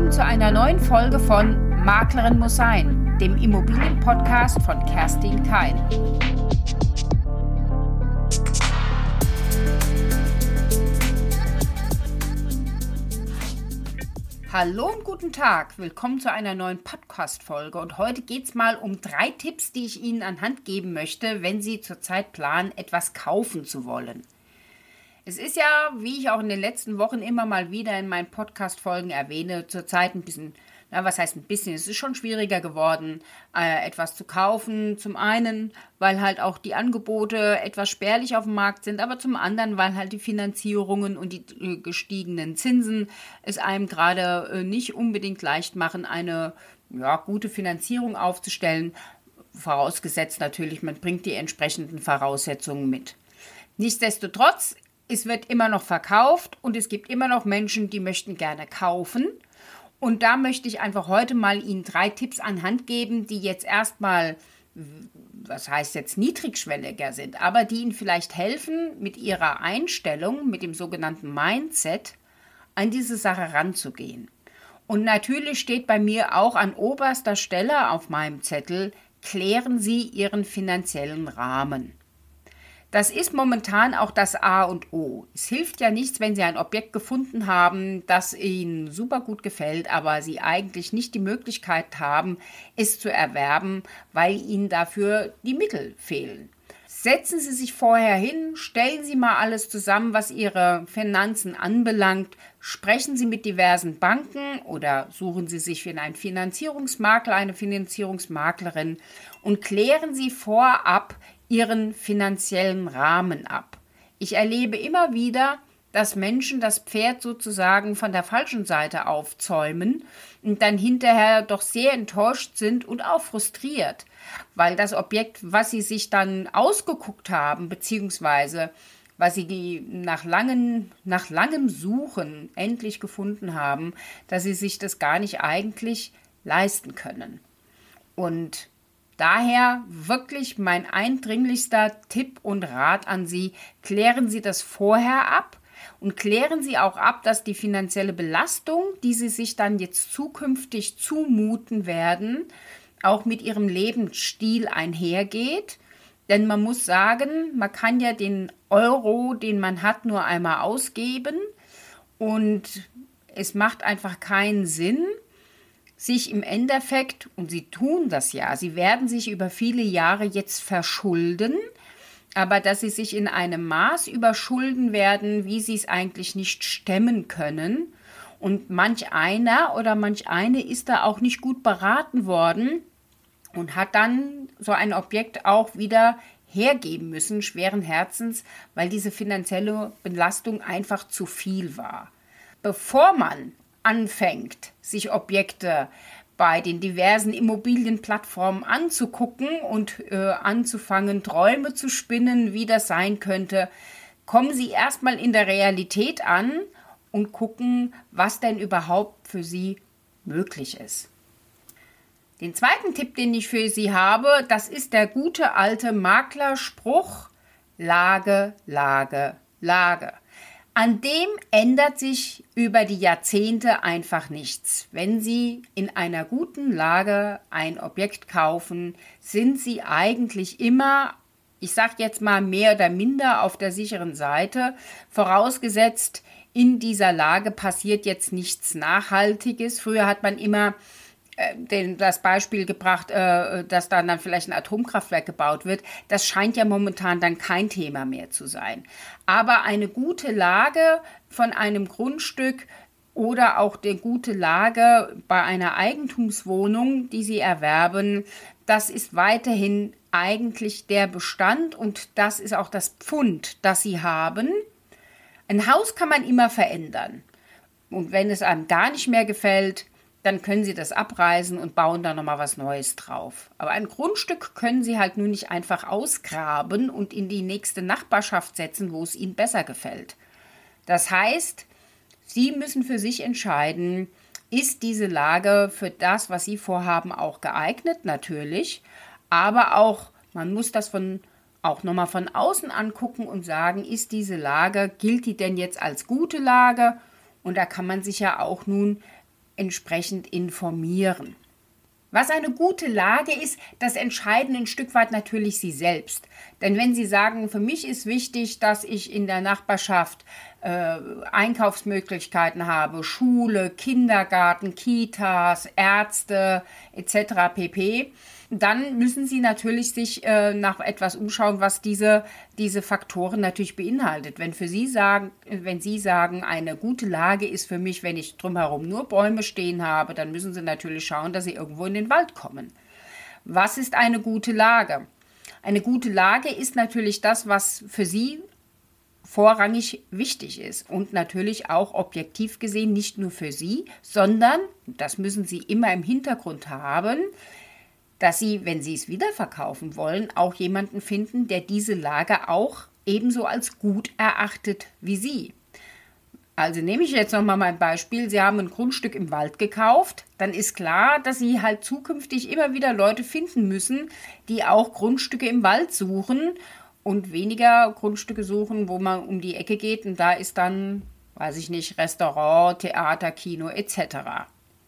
willkommen zu einer neuen Folge von Maklerin muss sein, dem Immobilienpodcast von Kerstin Keil. Hallo und guten Tag, willkommen zu einer neuen Podcast-Folge und heute geht es mal um 3 Tipps, die ich Ihnen an Hand geben möchte, wenn Sie zurzeit planen, etwas kaufen zu wollen. Es ist ja, wie ich auch in den letzten Wochen immer mal wieder in meinen Podcast-Folgen erwähne, zurzeit ein bisschen, es ist schon schwieriger geworden, etwas zu kaufen. Zum einen, weil halt auch die Angebote etwas spärlich auf dem Markt sind, aber zum anderen, weil halt die Finanzierungen und die gestiegenen Zinsen es einem gerade nicht unbedingt leicht machen, eine gute Finanzierung aufzustellen. Vorausgesetzt natürlich, man bringt die entsprechenden Voraussetzungen mit. Nichtsdestotrotz, es wird immer noch verkauft und es gibt immer noch Menschen, die möchten gerne kaufen. Und da möchte ich einfach heute mal Ihnen 3 Tipps an Hand geben, die jetzt erstmal, was heißt jetzt niedrigschwelliger sind, aber die Ihnen vielleicht helfen, mit Ihrer Einstellung, mit dem sogenannten Mindset, an diese Sache ranzugehen. Und natürlich steht bei mir auch an oberster Stelle auf meinem Zettel, klären Sie Ihren finanziellen Rahmen. Das ist momentan auch das A und O. Es hilft ja nichts, wenn Sie ein Objekt gefunden haben, das Ihnen super gut gefällt, aber Sie eigentlich nicht die Möglichkeit haben, es zu erwerben, weil Ihnen dafür die Mittel fehlen. Setzen Sie sich vorher hin, stellen Sie mal alles zusammen, was Ihre Finanzen anbelangt, sprechen Sie mit diversen Banken oder suchen Sie sich einen Finanzierungsmakler, eine Finanzierungsmaklerin und klären Sie vorab Ihren finanziellen Rahmen ab. Ich erlebe immer wieder, dass Menschen das Pferd sozusagen von der falschen Seite aufzäumen und dann hinterher doch sehr enttäuscht sind und auch frustriert, weil das Objekt, was sie sich dann ausgeguckt haben, beziehungsweise was sie nach langem Suchen endlich gefunden haben, dass sie sich das gar nicht eigentlich leisten können. Und daher wirklich mein eindringlichster Tipp und Rat an Sie, klären Sie das vorher ab und klären Sie auch ab, dass die finanzielle Belastung, die Sie sich dann jetzt zukünftig zumuten werden, auch mit Ihrem Lebensstil einhergeht. Denn man muss sagen, man kann ja den Euro, den man hat, nur einmal ausgeben und es macht einfach keinen Sinn, sich im Endeffekt, und sie tun das ja, sie werden sich über viele Jahre jetzt verschulden, aber dass sie sich in einem Maß überschulden werden, wie sie es eigentlich nicht stemmen können. Und manch einer oder manch eine ist da auch nicht gut beraten worden und hat dann so ein Objekt auch wieder hergeben müssen, schweren Herzens, weil diese finanzielle Belastung einfach zu viel war. Bevor man anfängt, sich Objekte bei den diversen Immobilienplattformen anzugucken und anzufangen, Träume zu spinnen, wie das sein könnte, kommen Sie erstmal in der Realität an und gucken, was denn überhaupt für Sie möglich ist. Den zweiten Tipp, den ich für Sie habe, das ist der gute alte Maklerspruch: Lage, Lage, Lage. An dem ändert sich über die Jahrzehnte einfach nichts. Wenn Sie in einer guten Lage ein Objekt kaufen, sind Sie eigentlich immer, ich sage jetzt mal mehr oder minder auf der sicheren Seite, vorausgesetzt, in dieser Lage passiert jetzt nichts Nachhaltiges. Früher hat man immer das Beispiel gebracht, dass dann vielleicht ein Atomkraftwerk gebaut wird. Das scheint ja momentan dann kein Thema mehr zu sein. Aber eine gute Lage von einem Grundstück oder auch die gute Lage bei einer Eigentumswohnung, die Sie erwerben, das ist weiterhin eigentlich der Bestand und das ist auch das Pfund, das Sie haben. Ein Haus kann man immer verändern. Und wenn es einem gar nicht mehr gefällt, dann können Sie das abreißen und bauen da nochmal was Neues drauf. Aber ein Grundstück können Sie halt nur nicht einfach ausgraben und in die nächste Nachbarschaft setzen, wo es Ihnen besser gefällt. Das heißt, Sie müssen für sich entscheiden, ist diese Lage für das, was Sie vorhaben, auch geeignet? Natürlich. Aber auch, man muss das auch nochmal von außen angucken und sagen, ist diese Lage, gilt die denn jetzt als gute Lage? Und da kann man sich ja auch nun entsprechend informieren. Was eine gute Lage ist, das entscheiden ein Stück weit natürlich Sie selbst. Denn wenn Sie sagen, für mich ist wichtig, dass ich in der Nachbarschaft Einkaufsmöglichkeiten habe, Schule, Kindergarten, Kitas, Ärzte etc. pp., dann müssen Sie natürlich sich nach etwas umschauen, was diese Faktoren natürlich beinhaltet. Wenn Sie sagen, eine gute Lage ist für mich, wenn ich drumherum nur Bäume stehen habe, dann müssen Sie natürlich schauen, dass Sie irgendwo in den Wald kommen. Was ist eine gute Lage? Eine gute Lage ist natürlich das, was für Sie vorrangig wichtig ist und natürlich auch objektiv gesehen nicht nur für Sie, sondern, das müssen Sie immer im Hintergrund haben, dass Sie, wenn Sie es wiederverkaufen wollen, auch jemanden finden, der diese Lage auch ebenso als gut erachtet wie Sie. Also nehme ich jetzt nochmal mein Beispiel, Sie haben ein Grundstück im Wald gekauft, dann ist klar, dass Sie halt zukünftig immer wieder Leute finden müssen, die auch Grundstücke im Wald suchen und weniger Grundstücke suchen, wo man um die Ecke geht und da ist dann, weiß ich nicht, Restaurant, Theater, Kino etc.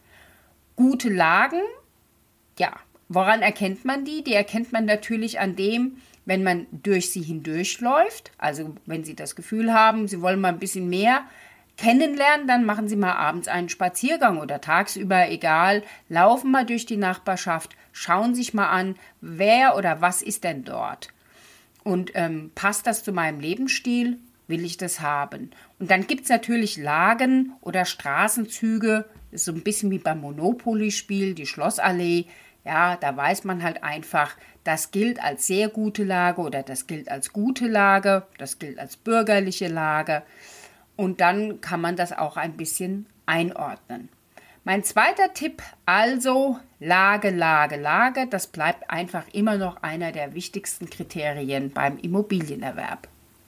Gute Lagen, ja, woran erkennt man die? Die erkennt man natürlich an dem, wenn man durch sie hindurchläuft, also wenn Sie das Gefühl haben, Sie wollen mal ein bisschen mehr kennenlernen, dann machen Sie mal abends einen Spaziergang oder tagsüber, egal, laufen mal durch die Nachbarschaft, schauen sich mal an, wer oder was ist denn dort. Und passt das zu meinem Lebensstil? Will ich das haben? Und dann gibt es natürlich Lagen oder Straßenzüge, ist so ein bisschen wie beim Monopoly-Spiel, die Schlossallee. Ja, da weiß man halt einfach, das gilt als sehr gute Lage oder das gilt als gute Lage, das gilt als bürgerliche Lage. Und dann kann man das auch ein bisschen einordnen. Mein zweiter Tipp, also Lage, Lage, Lage, das bleibt einfach immer noch einer der wichtigsten Kriterien beim Immobilienerwerb.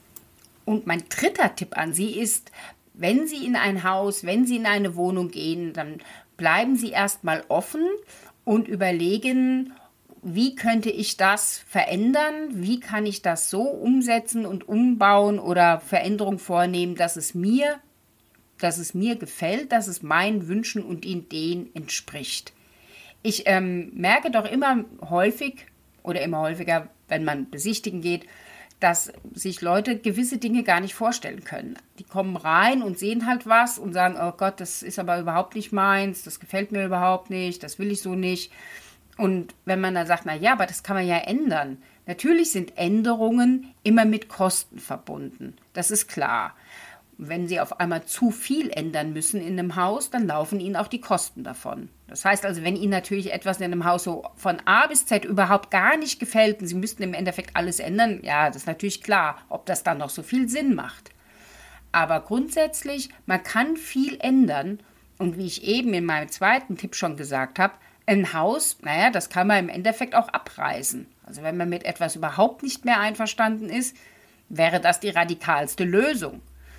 Und mein dritter Tipp an Sie ist, wenn Sie in ein Haus, wenn Sie in eine Wohnung gehen, dann bleiben Sie erstmal offen und überlegen, wie könnte ich das verändern, wie kann ich das so umsetzen und umbauen oder Veränderungen vornehmen, dass es mir gefällt, dass es meinen Wünschen und Ideen entspricht. Ich merke doch immer häufiger, wenn man besichtigen geht, dass sich Leute gewisse Dinge gar nicht vorstellen können. Die kommen rein und sehen halt was und sagen, oh Gott, das ist aber überhaupt nicht meins, das gefällt mir überhaupt nicht, das will ich so nicht. Und wenn man dann sagt, na ja, aber das kann man ja ändern. Natürlich sind Änderungen immer mit Kosten verbunden, das ist klar. Wenn Sie auf einmal zu viel ändern müssen in einem Haus, dann laufen Ihnen auch die Kosten davon. Das heißt also, wenn Ihnen natürlich etwas in einem Haus so von A bis Z überhaupt gar nicht gefällt und Sie müssten im Endeffekt alles ändern, ja, das ist natürlich klar, ob das dann noch so viel Sinn macht. Aber grundsätzlich, man kann viel ändern und wie ich eben in meinem zweiten Tipp schon gesagt habe, ein Haus, naja, das kann man im Endeffekt auch abreißen. Also wenn man mit etwas überhaupt nicht mehr einverstanden ist, wäre das die radikalste Lösung.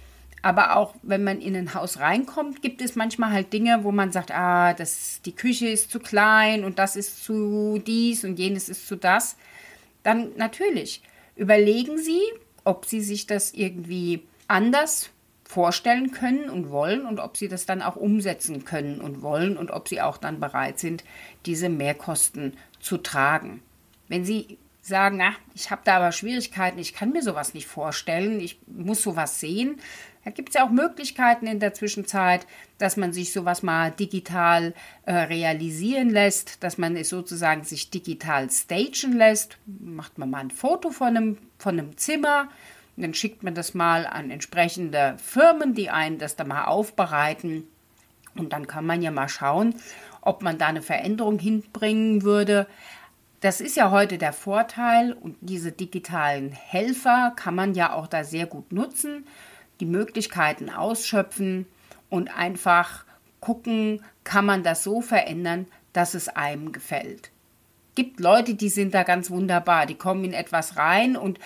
Aber auch wenn man in ein Haus reinkommt, gibt es manchmal halt Dinge, wo man sagt, die Küche ist zu klein und das ist zu dies und jenes ist zu das. Dann natürlich überlegen Sie, ob Sie sich das irgendwie anders vorstellen können und wollen und ob Sie das dann auch umsetzen können und wollen und ob Sie auch dann bereit sind, diese Mehrkosten zu tragen. Wenn Sie sagen, ich habe da aber Schwierigkeiten, ich kann mir sowas nicht vorstellen, ich muss sowas sehen. Da gibt es ja auch Möglichkeiten in der Zwischenzeit, dass man sich sowas mal digital realisieren lässt, dass man es sozusagen sich digital stagen lässt. Macht man mal ein Foto von einem Zimmer, und dann schickt man das mal an entsprechende Firmen, die einen das dann mal aufbereiten. Und dann kann man ja mal schauen, ob man da eine Veränderung hinbringen würde. Das ist ja heute der Vorteil und diese digitalen Helfer kann man ja auch da sehr gut nutzen, die Möglichkeiten ausschöpfen und einfach gucken, kann man das so verändern, dass es einem gefällt. Gibt Leute, die sind da ganz wunderbar, die kommen in etwas rein und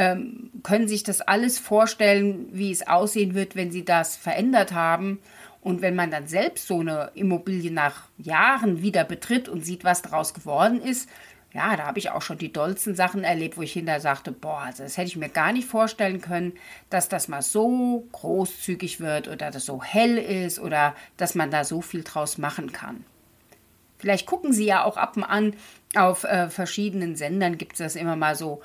können sich das alles vorstellen, wie es aussehen wird, wenn sie das verändert haben. Und wenn man dann selbst so eine Immobilie nach Jahren wieder betritt und sieht, was daraus geworden ist, Ja, da habe ich auch schon die dollsten Sachen erlebt, wo ich hinterher sagte, boah, also das hätte ich mir gar nicht vorstellen können, dass das mal so großzügig wird oder das so hell ist oder dass man da so viel draus machen kann. Vielleicht gucken Sie ja auch ab und an auf verschiedenen Sendern, gibt es das immer mal so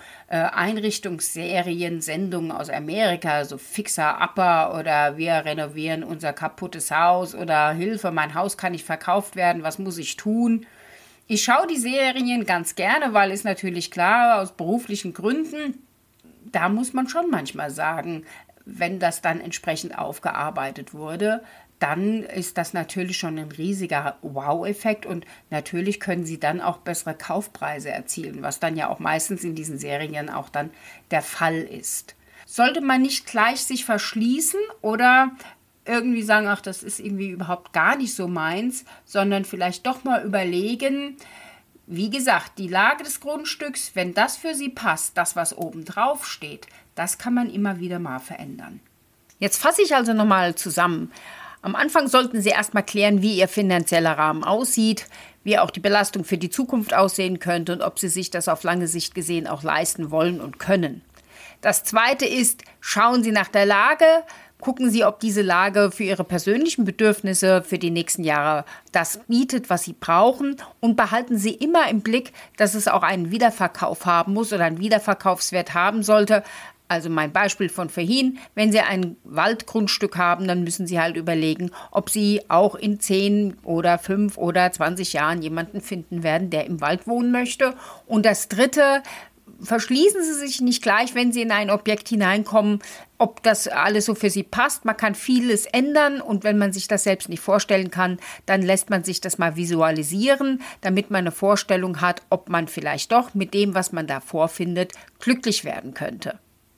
Einrichtungsserien, Sendungen aus Amerika, so Fixer Upper oder wir renovieren unser kaputtes Haus oder Hilfe, mein Haus kann nicht verkauft werden, was muss ich tun? Ich schaue die Serien ganz gerne, weil es natürlich klar, aus beruflichen Gründen, da muss man schon manchmal sagen, wenn das dann entsprechend aufgearbeitet wurde, dann ist das natürlich schon ein riesiger Wow-Effekt und natürlich können sie dann auch bessere Kaufpreise erzielen, was dann ja auch meistens in diesen Serien auch dann der Fall ist. Sollte man nicht gleich sich verschließen oder irgendwie sagen, ach, das ist irgendwie überhaupt gar nicht so meins, sondern vielleicht doch mal überlegen, wie gesagt, die Lage des Grundstücks, wenn das für Sie passt, das, was oben drauf steht, das kann man immer wieder mal verändern. Jetzt fasse ich also nochmal zusammen. Am Anfang sollten Sie erstmal klären, wie Ihr finanzieller Rahmen aussieht, wie auch die Belastung für die Zukunft aussehen könnte und ob Sie sich das auf lange Sicht gesehen auch leisten wollen und können. Das Zweite ist, schauen Sie nach der Lage, gucken Sie, ob diese Lage für Ihre persönlichen Bedürfnisse für die nächsten Jahre das bietet, was Sie brauchen und behalten Sie immer im Blick, dass es auch einen Wiederverkauf haben muss oder einen Wiederverkaufswert haben sollte. Also mein Beispiel von vorhin, wenn Sie ein Waldgrundstück haben, dann müssen Sie halt überlegen, ob Sie auch in 10 oder 5 oder 20 Jahren jemanden finden werden, der im Wald wohnen möchte. Und das Dritte, verschließen Sie sich nicht gleich, wenn Sie in ein Objekt hineinkommen, ob das alles so für Sie passt. Man kann vieles ändern und wenn man sich das selbst nicht vorstellen kann, dann lässt man sich das mal visualisieren, damit man eine Vorstellung hat, ob man vielleicht doch mit dem, was man da vorfindet, glücklich werden könnte.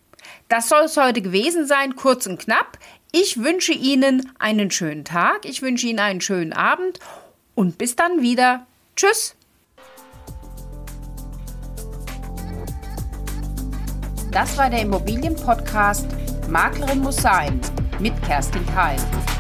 Das soll es heute gewesen sein, kurz und knapp. Ich wünsche Ihnen einen schönen Tag, ich wünsche Ihnen einen schönen Abend und bis dann wieder. Tschüss! Das war der Immobilienpodcast Maklerin muss sein mit Kerstin Keil.